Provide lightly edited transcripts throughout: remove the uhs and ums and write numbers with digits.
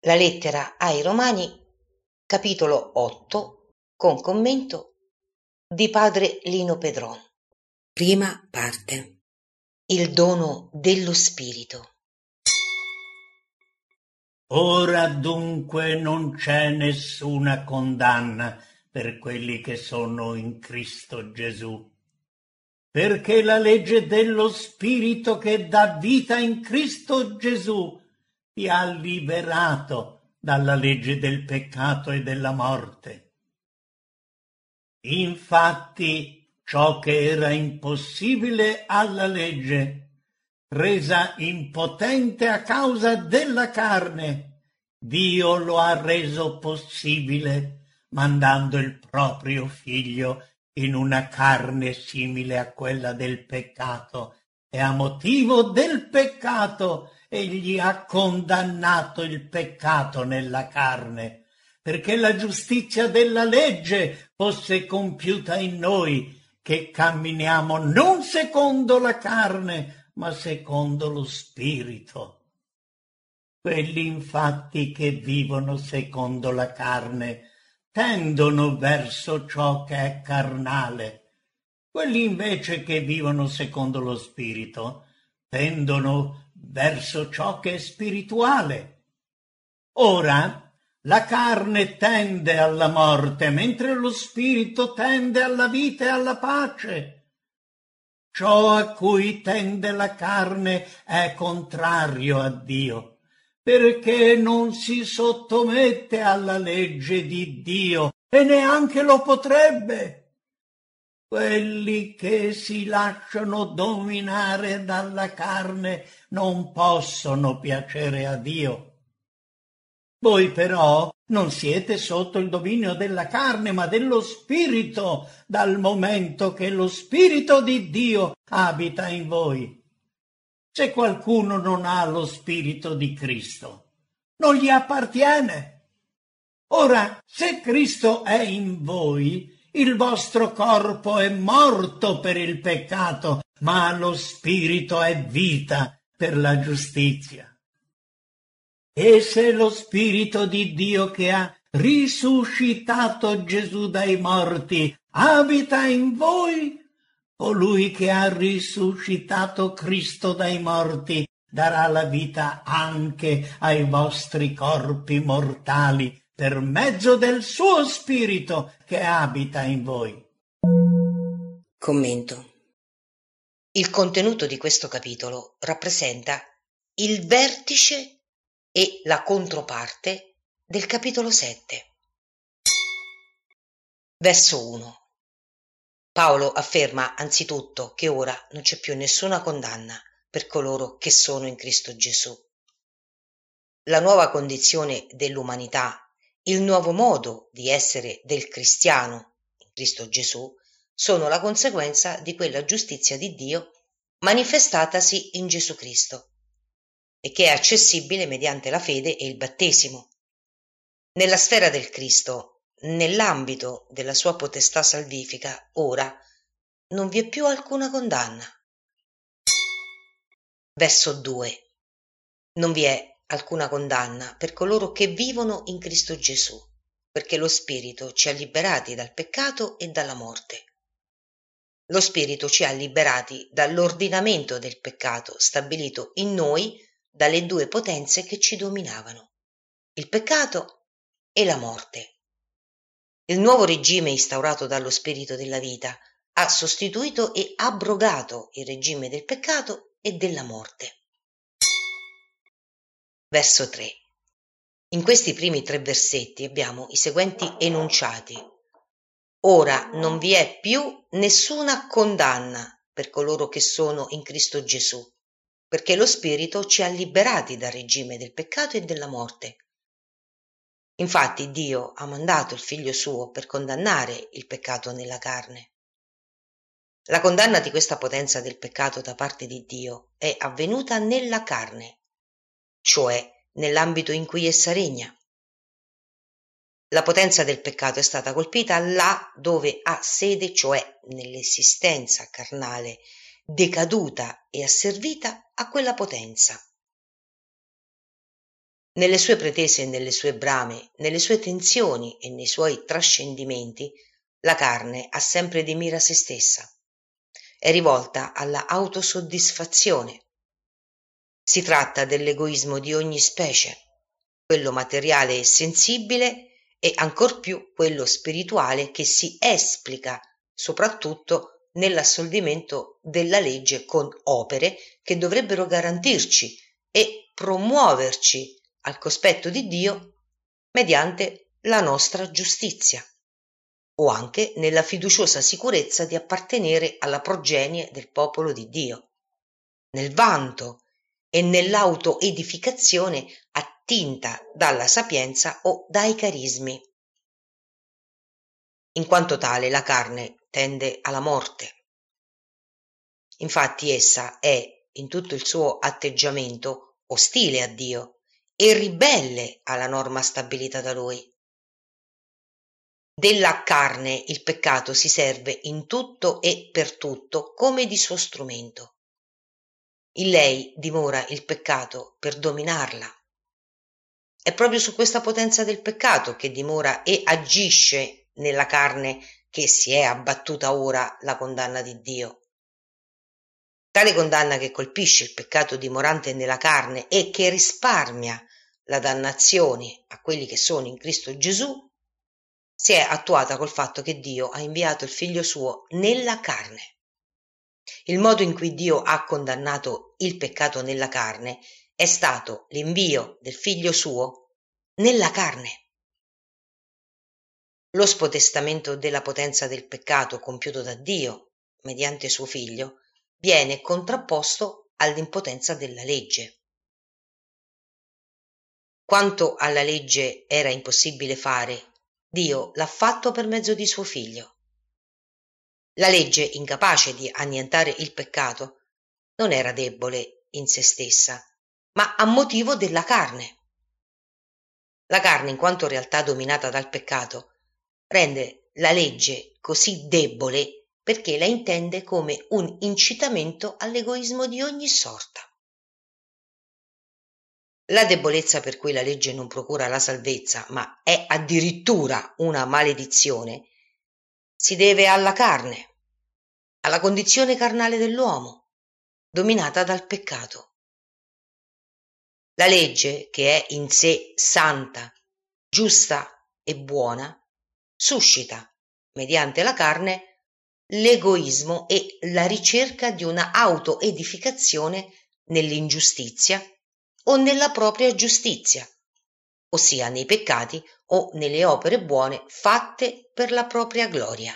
La lettera ai Romani, capitolo 8, con commento di padre Lino Pedron. Prima parte. Il dono dello Spirito. Ora dunque non c'è nessuna condanna per quelli che sono in Cristo Gesù, perché la legge dello Spirito che dà vita in Cristo Gesù ti ha liberato dalla legge del peccato e della morte. Infatti, ciò che era impossibile alla legge, resa impotente a causa della carne, Dio lo ha reso possibile mandando il proprio figlio in una carne simile a quella del peccato, e a motivo del peccato egli ha condannato il peccato nella carne, perché la giustizia della legge fosse compiuta in noi, che camminiamo non secondo la carne, ma secondo lo Spirito. Quelli infatti che vivono secondo la carne tendono verso ciò che è carnale. Quelli invece che vivono secondo lo Spirito tendono verso ciò che è spirituale. Ora, la carne tende alla morte, mentre lo Spirito tende alla vita e alla pace. Ciò a cui tende la carne è contrario a Dio, perché non si sottomette alla legge di Dio e neanche lo potrebbe. Quelli che si lasciano dominare dalla carne non possono piacere a Dio. Voi però non siete sotto il dominio della carne, ma dello Spirito, dal momento che lo Spirito di Dio abita in voi. Se qualcuno non ha lo Spirito di Cristo, non gli appartiene. Ora, se Cristo è in voi, il vostro corpo è morto per il peccato, ma lo Spirito è vita per la giustizia. E se lo Spirito di Dio che ha risuscitato Gesù dai morti abita in voi, colui che ha risuscitato Cristo dai morti darà la vita anche ai vostri corpi mortali per mezzo del suo Spirito che abita in voi. Commento. Il contenuto di questo capitolo rappresenta il vertice e la controparte del capitolo 7. Verso 1. Paolo afferma anzitutto che ora non c'è più nessuna condanna per coloro che sono in Cristo Gesù. La nuova condizione dell'umanità, il nuovo modo di essere del cristiano in Cristo Gesù, sono la conseguenza di quella giustizia di Dio manifestatasi in Gesù Cristo e che è accessibile mediante la fede e il battesimo. Nella sfera del Cristo, nell'ambito della sua potestà salvifica, ora non vi è più alcuna condanna. Verso 2. Non vi è alcuna condanna per coloro che vivono in Cristo Gesù, perché lo Spirito ci ha liberati dal peccato e dalla morte. Lo Spirito ci ha liberati dall'ordinamento del peccato stabilito in noi dalle due potenze che ci dominavano, il peccato e la morte. Il nuovo regime instaurato dallo Spirito della vita ha sostituito e abrogato il regime del peccato e della morte. Verso 3. In questi primi 3 versetti abbiamo i seguenti enunciati. Ora non vi è più nessuna condanna per coloro che sono in Cristo Gesù, perché lo Spirito ci ha liberati dal regime del peccato e della morte. Infatti Dio ha mandato il Figlio suo per condannare il peccato nella carne. La condanna di questa potenza del peccato da parte di Dio è avvenuta nella carne, cioè nell'ambito in cui essa regna. La potenza del peccato è stata colpita là dove ha sede, cioè nell'esistenza carnale, decaduta e asservita a quella potenza. Nelle sue pretese e nelle sue brame, nelle sue tensioni e nei suoi trascendimenti, la carne ha sempre di mira se stessa. È rivolta alla autosoddisfazione. Si tratta dell'egoismo di ogni specie, quello materiale e sensibile e ancor più quello spirituale che si esplica soprattutto nell'assolvimento della legge con opere che dovrebbero garantirci e promuoverci al cospetto di Dio mediante la nostra giustizia, o anche nella fiduciosa sicurezza di appartenere alla progenie del popolo di Dio, nel vanto e nell'autoedificazione attinta dalla sapienza o dai carismi. In quanto tale, la carne tende alla morte. Infatti essa è, in tutto il suo atteggiamento, ostile a Dio e ribelle alla norma stabilita da Lui. Della carne il peccato si serve in tutto e per tutto come di suo strumento. In lei dimora il peccato per dominarla. È proprio su questa potenza del peccato che dimora e agisce nella carne che si è abbattuta ora la condanna di Dio. Tale condanna che colpisce il peccato dimorante nella carne e che risparmia la dannazione a quelli che sono in Cristo Gesù si è attuata col fatto che Dio ha inviato il Figlio suo nella carne. Il modo in cui Dio ha condannato il peccato nella carne è stato l'invio del Figlio suo nella carne. Lo spodestamento della potenza del peccato compiuto da Dio mediante suo Figlio viene contrapposto all'impotenza della legge. Quanto alla legge era impossibile fare, Dio l'ha fatto per mezzo di suo Figlio. La legge, incapace di annientare il peccato, non era debole in se stessa, ma a motivo della carne. La carne, in quanto realtà dominata dal peccato, rende la legge così debole perché la intende come un incitamento all'egoismo di ogni sorta. La debolezza per cui la legge non procura la salvezza, ma è addirittura una maledizione, si deve alla carne, alla condizione carnale dell'uomo, dominata dal peccato. La legge, che è in sé santa, giusta e buona, suscita, mediante la carne, l'egoismo e la ricerca di una autoedificazione nell'ingiustizia o nella propria giustizia, ossia nei peccati o nelle opere buone fatte per la propria gloria.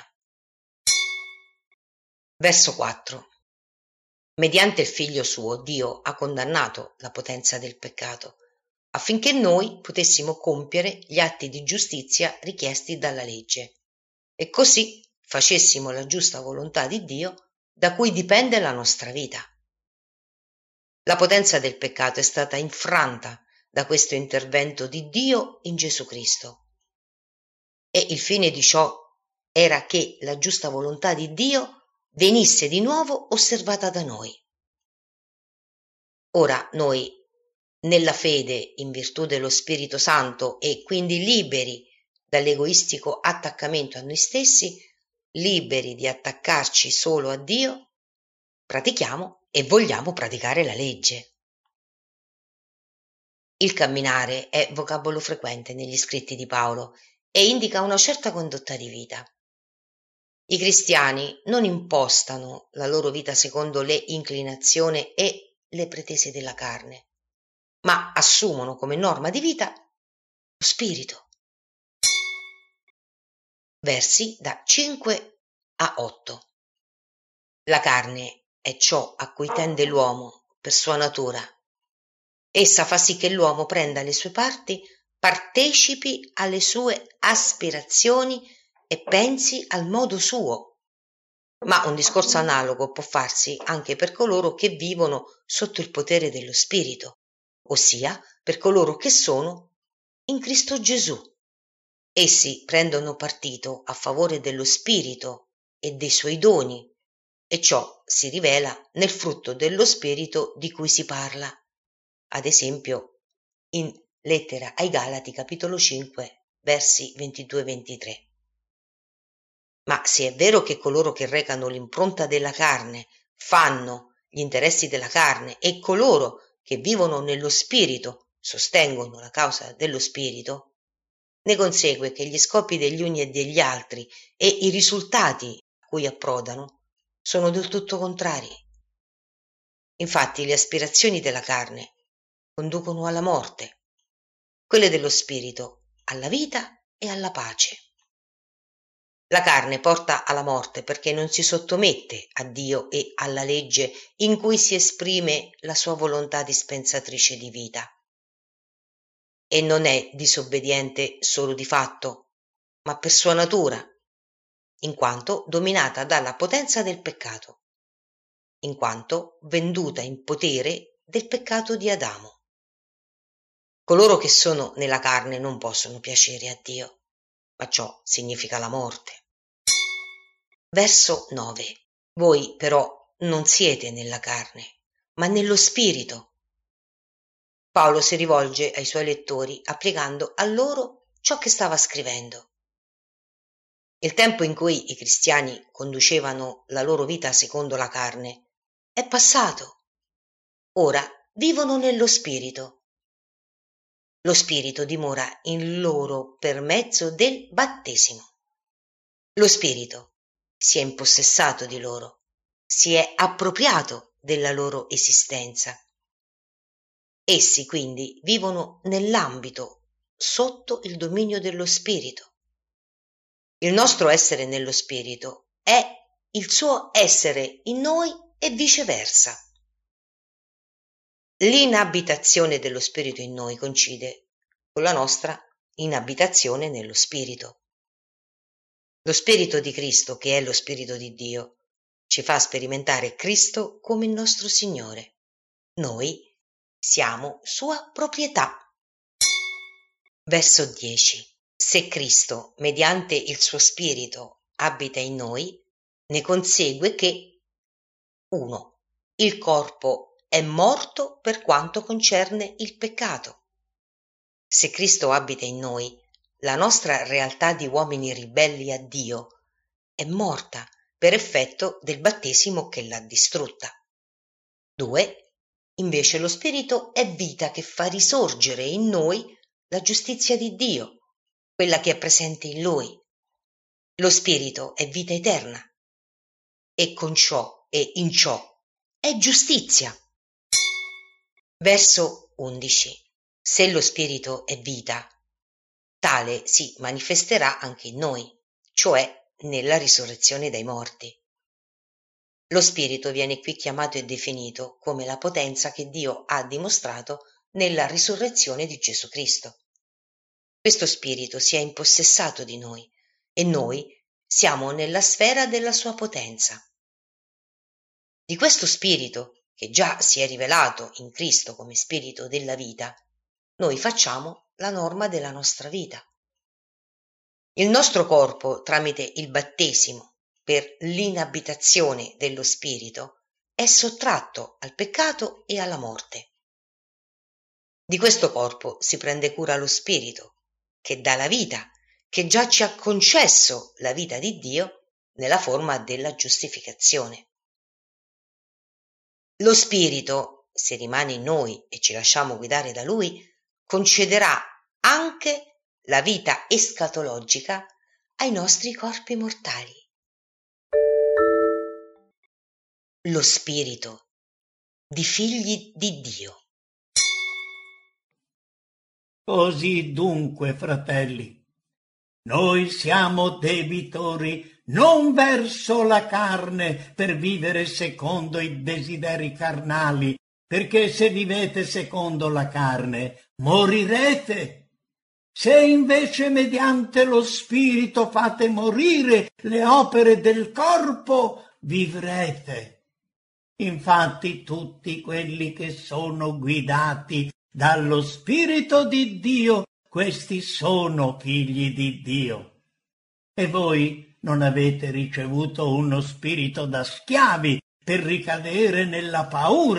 Verso 4. Mediante il Figlio suo, Dio ha condannato la potenza del peccato, affinché noi potessimo compiere gli atti di giustizia richiesti dalla legge, e così facessimo la giusta volontà di Dio da cui dipende la nostra vita. La potenza del peccato è stata infranta da questo intervento di Dio in Gesù Cristo. E il fine di ciò era che la giusta volontà di Dio venisse di nuovo osservata da noi. Ora noi, nella fede, in virtù dello Spirito Santo e quindi liberi dall'egoistico attaccamento a noi stessi, liberi di attaccarci solo a Dio, pratichiamo e vogliamo praticare la legge. Il camminare è vocabolo frequente negli scritti di Paolo e indica una certa condotta di vita. I cristiani non impostano la loro vita secondo le inclinazioni e le pretese della carne, ma assumono come norma di vita lo spirito. Versi da 5 a 8. La carne è ciò a cui tende l'uomo per sua natura. Essa fa sì che l'uomo prenda le sue parti, partecipi alle sue aspirazioni e pensi al modo suo. Ma un discorso analogo può farsi anche per coloro che vivono sotto il potere dello Spirito, ossia per coloro che sono in Cristo Gesù. Essi prendono partito a favore dello Spirito e dei suoi doni, e ciò si rivela nel frutto dello Spirito di cui si parla, ad esempio in Lettera ai Galati, capitolo 5, versi 22-23. Ma se è vero che coloro che recano l'impronta della carne fanno gli interessi della carne e coloro che vivono nello spirito sostengono la causa dello spirito, ne consegue che gli scopi degli uni e degli altri e i risultati a cui approdano sono del tutto contrari. Infatti le aspirazioni della carne conducono alla morte, quelle dello spirito alla vita e alla pace. La carne porta alla morte perché non si sottomette a Dio e alla legge in cui si esprime la sua volontà dispensatrice di vita. E non è disobbediente solo di fatto, ma per sua natura, in quanto dominata dalla potenza del peccato, in quanto venduta in potere del peccato di Adamo. Coloro che sono nella carne non possono piacere a Dio, ma ciò significa la morte. Verso 9. Voi però non siete nella carne, ma nello spirito. Paolo si rivolge ai suoi lettori applicando a loro ciò che stava scrivendo. Il tempo in cui i cristiani conducevano la loro vita secondo la carne è passato. Ora vivono nello spirito. Lo spirito dimora in loro per mezzo del battesimo. Lo spirito si è impossessato di loro, si è appropriato della loro esistenza. Essi quindi vivono nell'ambito, sotto il dominio dello spirito. Il nostro essere nello spirito è il suo essere in noi e viceversa. L'inabitazione dello spirito in noi coincide con la nostra inabitazione nello spirito. Lo spirito di Cristo, che è lo spirito di Dio, ci fa sperimentare Cristo come il nostro Signore. Noi siamo sua proprietà. Verso 10. Se Cristo, mediante il suo spirito, abita in noi, ne consegue che 1. Il corpo è morto per quanto concerne il peccato. Se Cristo abita in noi, la nostra realtà di uomini ribelli a Dio è morta per effetto del battesimo che l'ha distrutta. 2. Invece lo Spirito è vita che fa risorgere in noi la giustizia di Dio, quella che è presente in Lui. Lo Spirito è vita eterna e con ciò e in ciò è giustizia. Verso 11. Se lo Spirito è vita, tale si manifesterà anche in noi, cioè nella risurrezione dai morti. Lo Spirito viene qui chiamato e definito come la potenza che Dio ha dimostrato nella risurrezione di Gesù Cristo. Questo Spirito si è impossessato di noi e noi siamo nella sfera della sua potenza. Di questo Spirito, che già si è rivelato in Cristo come Spirito della vita, noi facciamo la norma della nostra vita. Il nostro corpo, tramite il battesimo, per l'inabitazione dello Spirito, è sottratto al peccato e alla morte. Di questo corpo si prende cura lo Spirito, che dà la vita, che già ci ha concesso la vita di Dio nella forma della giustificazione. Lo Spirito, se rimane in noi e ci lasciamo guidare da Lui, concederà anche la vita escatologica ai nostri corpi mortali. Lo Spirito di figli di Dio. Così dunque, fratelli, noi siamo debitori non verso la carne per vivere secondo i desideri carnali, perché se vivete secondo la carne morirete. Se invece mediante lo Spirito fate morire le opere del corpo, vivrete. Infatti tutti quelli che sono guidati dallo Spirito di Dio, questi sono figli di Dio. E voi non avete ricevuto uno spirito da schiavi per ricadere nella paura,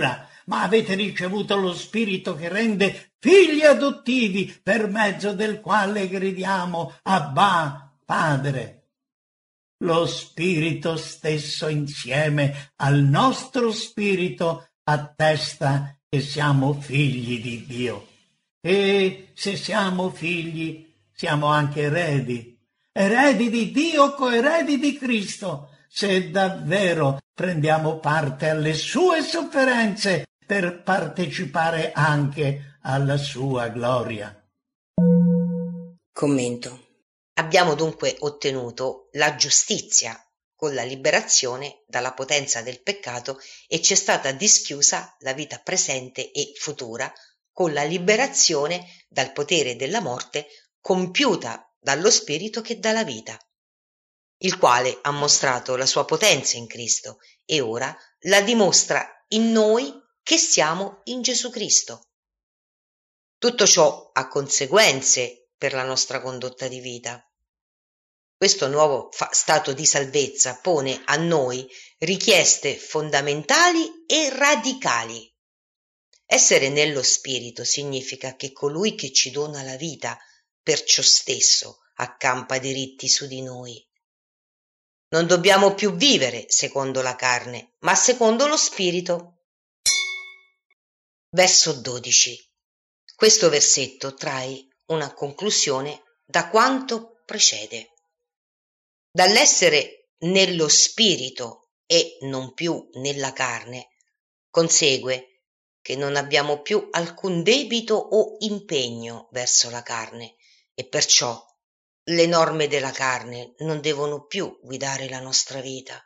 ma avete ricevuto lo Spirito che rende figli adottivi, per mezzo del quale gridiamo Abbà, Padre. Lo Spirito stesso insieme al nostro spirito attesta che siamo figli di Dio. E se siamo figli, siamo anche eredi di Dio, coeredi di Cristo, se davvero prendiamo parte alle sue sofferenze per partecipare anche alla sua gloria. Commento. Abbiamo dunque ottenuto la giustizia con la liberazione dalla potenza del peccato e ci è stata dischiusa la vita presente e futura con la liberazione dal potere della morte compiuta dallo Spirito che dà la vita, il quale ha mostrato la sua potenza in Cristo e ora la dimostra in noi che siamo in Gesù Cristo. Tutto ciò ha conseguenze per la nostra condotta di vita. Questo nuovo stato di salvezza pone a noi richieste fondamentali e radicali. Essere nello Spirito significa che colui che ci dona la vita per ciò stesso accampa diritti su di noi. Non dobbiamo più vivere secondo la carne, ma secondo lo Spirito. Verso 12. Questo versetto trae una conclusione da quanto precede. Dall'essere nello Spirito e non più nella carne, consegue che non abbiamo più alcun debito o impegno verso la carne e perciò le norme della carne non devono più guidare la nostra vita.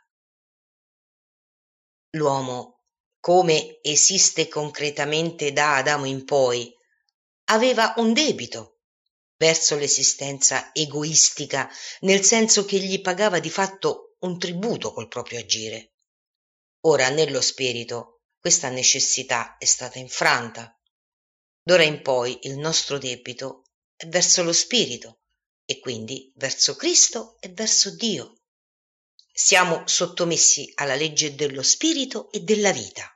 L'uomo, come esiste concretamente da Adamo in poi, aveva un debito verso l'esistenza egoistica, nel senso che gli pagava di fatto un tributo col proprio agire. Ora, nello Spirito, questa necessità è stata infranta. D'ora in poi il nostro debito è verso lo Spirito e quindi verso Cristo e verso Dio. Siamo sottomessi alla legge dello Spirito e della vita.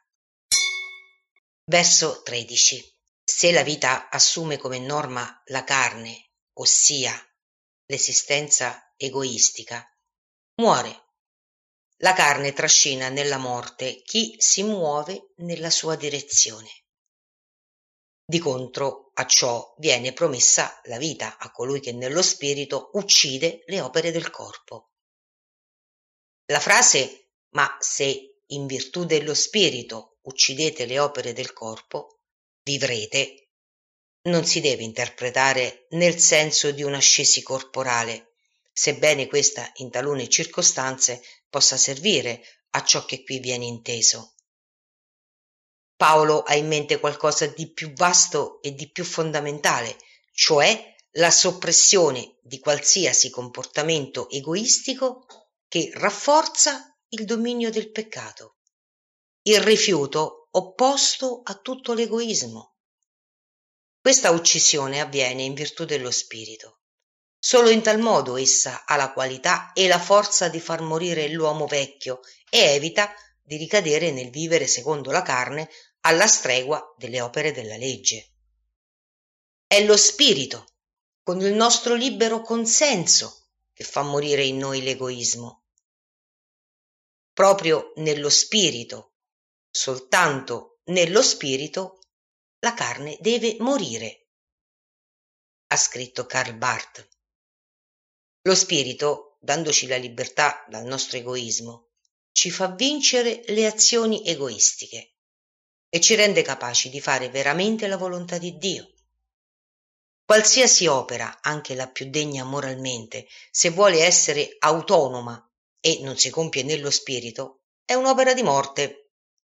Verso 13. Se la vita assume come norma la carne, ossia l'esistenza egoistica, muore. La carne trascina nella morte chi si muove nella sua direzione. Di contro a ciò viene promessa la vita a colui che nello spirito uccide le opere del corpo. La frase «ma se in virtù dello spirito uccidete le opere del corpo, vivrete» non si deve interpretare nel senso di un'ascesi corporale, sebbene questa in talune circostanze possa servire a ciò che qui viene inteso. Paolo ha in mente qualcosa di più vasto e di più fondamentale, cioè la soppressione di qualsiasi comportamento egoistico che rafforza il dominio del peccato, il rifiuto opposto a tutto l'egoismo. Questa uccisione avviene in virtù dello Spirito. Solo in tal modo essa ha la qualità e la forza di far morire l'uomo vecchio e evita di ricadere nel vivere secondo la carne alla stregua delle opere della legge. È lo Spirito, con il nostro libero consenso, che fa morire in noi l'egoismo. Proprio nello Spirito, soltanto nello Spirito, la carne deve morire, ha scritto Karl Barth. Lo Spirito, dandoci la libertà dal nostro egoismo, ci fa vincere le azioni egoistiche e ci rende capaci di fare veramente la volontà di Dio. Qualsiasi opera, anche la più degna moralmente, se vuole essere autonoma e non si compie nello Spirito, è un'opera di morte.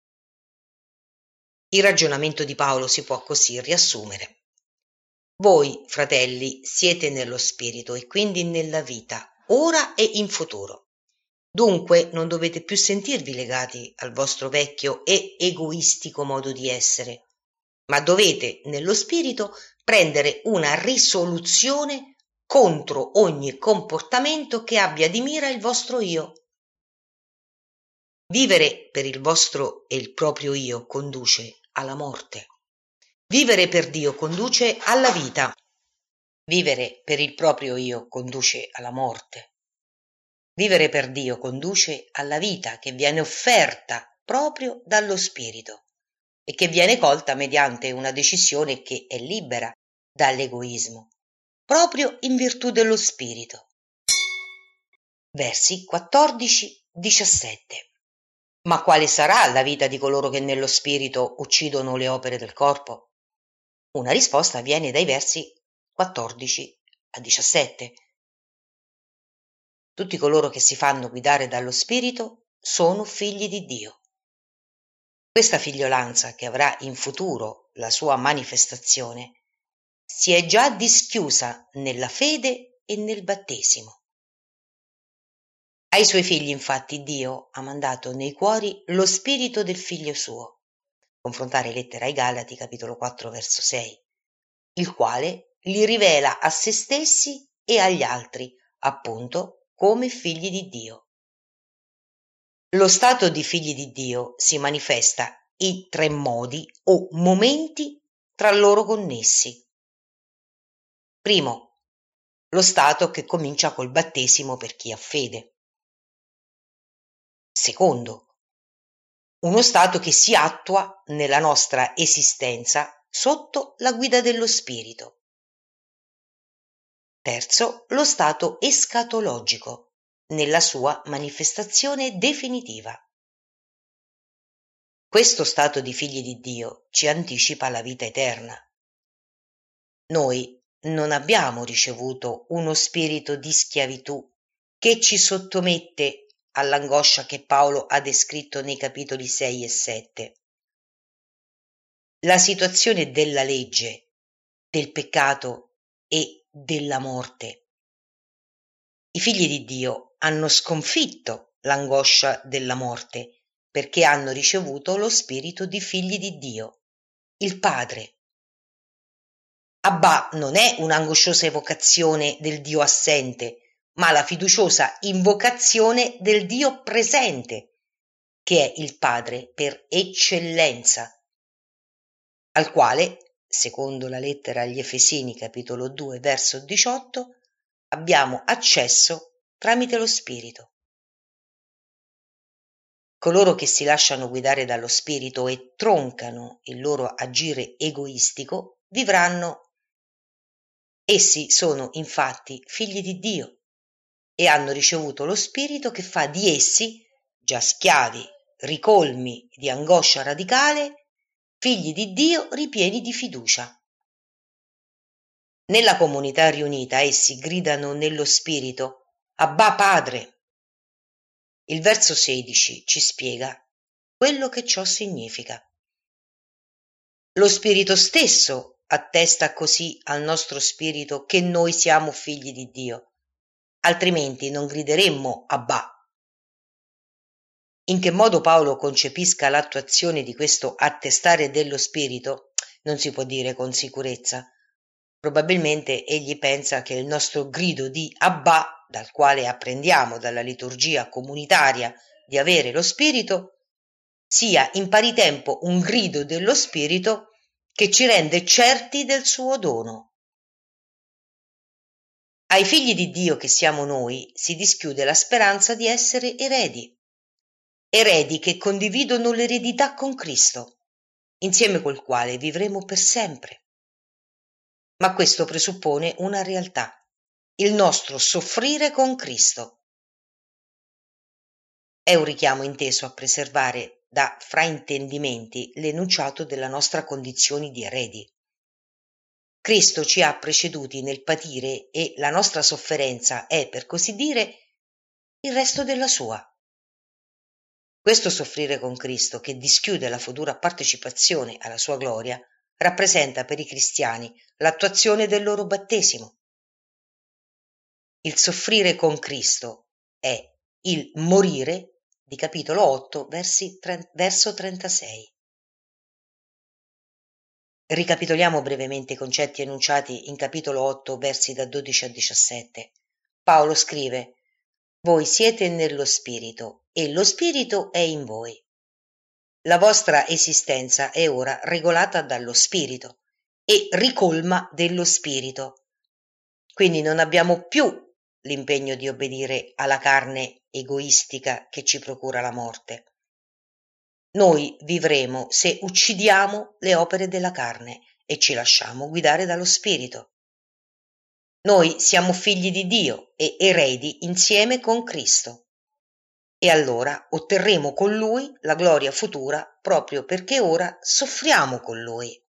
Il ragionamento di Paolo si può così riassumere. Voi, fratelli, siete nello Spirito e quindi nella vita, ora e in futuro. Dunque non dovete più sentirvi legati al vostro vecchio e egoistico modo di essere, ma dovete, nello Spirito, prendere una risoluzione contro ogni comportamento che abbia di mira il vostro io. Vivere per il vostro e il proprio io conduce alla morte. Vivere per Dio conduce alla vita. Vivere per il proprio io conduce alla morte. Vivere per Dio conduce alla vita che viene offerta proprio dallo Spirito e che viene colta mediante una decisione che è libera dall'egoismo, proprio in virtù dello Spirito. Versi 14-17. Ma quale sarà la vita di coloro che nello Spirito uccidono le opere del corpo? Una risposta viene dai versi 14-17. Tutti coloro che si fanno guidare dallo Spirito sono figli di Dio. Questa figliolanza, che avrà in futuro la sua manifestazione, si è già dischiusa nella fede e nel battesimo. Ai suoi figli, infatti, Dio ha mandato nei cuori lo spirito del figlio suo. Confrontare lettera ai Galati, capitolo 4, verso 6, il quale li rivela a se stessi e agli altri, appunto, come figli di Dio. Lo stato di figli di Dio si manifesta in 3 modi o momenti tra loro connessi. Primo, lo stato che comincia col battesimo per chi ha fede. Secondo, uno stato che si attua nella nostra esistenza sotto la guida dello Spirito. Terzo, lo stato escatologico, nella sua manifestazione definitiva. Questo stato di figli di Dio ci anticipa la vita eterna. Noi non abbiamo ricevuto uno spirito di schiavitù che ci sottomette all'angoscia che Paolo ha descritto nei capitoli 6 e 7. La situazione della legge, del peccato e della morte. I figli di Dio hanno sconfitto l'angoscia della morte perché hanno ricevuto lo spirito di figli di Dio, il Padre. Abba non è un'angosciosa evocazione del Dio assente, ma la fiduciosa invocazione del Dio presente, che è il Padre per eccellenza, al quale, secondo la lettera agli Efesini, capitolo 2, verso 18, abbiamo accesso tramite lo Spirito. Coloro che si lasciano guidare dallo Spirito e troncano il loro agire egoistico vivranno. Essi sono infatti figli di Dio e hanno ricevuto lo Spirito che fa di essi, già schiavi, ricolmi di angoscia radicale, figli di Dio ripieni di fiducia. Nella comunità riunita essi gridano nello Spirito: Abba Padre. Il verso 16 ci spiega quello che ciò significa. Lo Spirito stesso attesta così al nostro spirito che noi siamo figli di Dio, altrimenti non grideremmo Abba. In che modo Paolo concepisca l'attuazione di questo attestare dello Spirito non si può dire con sicurezza. Probabilmente egli pensa che il nostro grido di Abba, dal quale apprendiamo dalla liturgia comunitaria di avere lo Spirito, sia in pari tempo un grido dello Spirito che ci rende certi del suo dono. Ai figli di Dio che siamo noi si dischiude la speranza di essere eredi che condividono l'eredità con Cristo, insieme col quale vivremo per sempre. Ma questo presuppone una realtà, il nostro soffrire con Cristo. È un richiamo inteso a preservare da fraintendimenti l'enunciato della nostra condizione di eredi. Cristo ci ha preceduti nel patire e la nostra sofferenza è, per così dire, il resto della sua. Questo soffrire con Cristo, che dischiude la futura partecipazione alla sua gloria, rappresenta per i cristiani l'attuazione del loro battesimo. Il soffrire con Cristo è il morire di capitolo 8, verso 36. Ricapitoliamo brevemente i concetti enunciati in capitolo 8, versi da 12 a 17. Paolo scrive: Voi siete nello Spirito e lo Spirito è in voi. La vostra esistenza è ora regolata dallo spirito e ricolma dello spirito. Quindi non abbiamo più l'impegno di obbedire alla carne egoistica che ci procura la morte. Noi vivremo se uccidiamo le opere della carne e ci lasciamo guidare dallo spirito. Noi siamo figli di Dio e eredi insieme con Cristo. E allora otterremo con Lui la gloria futura proprio perché ora soffriamo con Lui.